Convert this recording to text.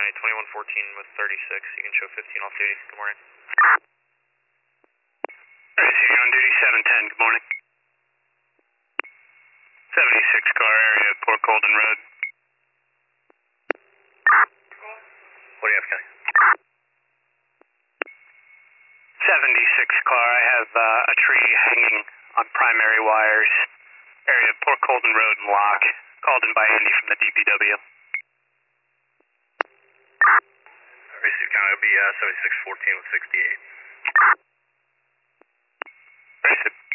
County, 2114 with 36. You can show 15 off duty. Good morning. RCV on duty, 710. Good morning. 76 car area, Port Colden Road. What do you have, Kenny? 76 car, I have a tree hanging on primary wires. Area Port Colden Road and Lock. Called in by Andy from the DPW. Receive County, it'll be 7614 with 68. Receive.